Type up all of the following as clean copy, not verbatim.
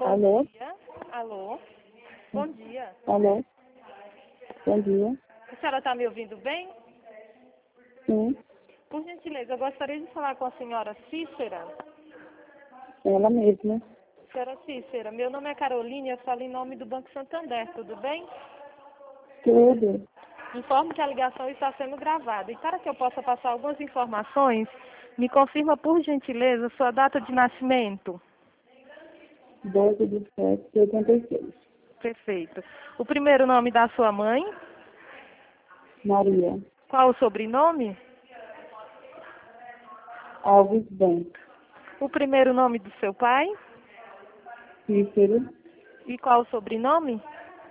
Bom Alô? dia. Alô? Bom dia. Alô? Bom dia. A senhora está me ouvindo bem? Sim, Por gentileza, eu gostaria de falar com a senhora Cícera. ela mesma. Senhora Cícera, meu nome é Carolina e eu falo em nome do Banco Santander, tudo bem? Tudo. Informo que a ligação está sendo gravada. E para que eu possa passar algumas informações, me confirma, por gentileza, sua data de nascimento. 12/7/86. Perfeito. O primeiro nome da sua mãe? Maria Qual o sobrenome? Alves Bento. O primeiro nome do seu pai? Cícero E qual o sobrenome?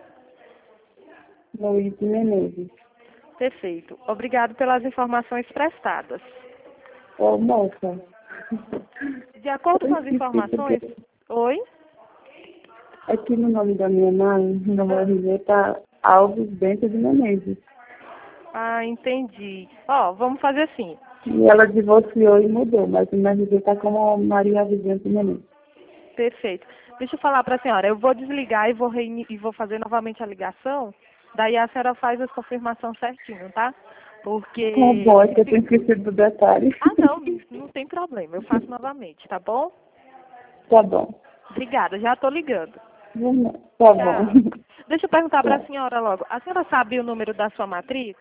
Luiz Menezes. Perfeito. Obrigado pelas informações prestadas. Ô, moça. De acordo com Eu as esqueci informações... porque Oi? aqui no nome da minha mãe, no meu RG, tá Alves Bento de Menezes. Ah, entendi. Ó, vamos fazer assim. E ela divorciou e mudou, mas o meu RG tá como Maria Alves Bento de Menezes. Perfeito. Deixa eu falar para a senhora. Eu vou desligar e vou fazer novamente a ligação. Daí a senhora faz a confirmação certinho, tá? Porque... Tá bom, é que eu tenho esquecido do detalhe. Ah, não, não tem problema. Eu faço novamente, tá bom? Tá bom. Obrigada, já tô ligando. Tá bom. Tchau. Deixa eu perguntar para a Tchau. senhora logo. A senhora sabe o número da sua matrícula?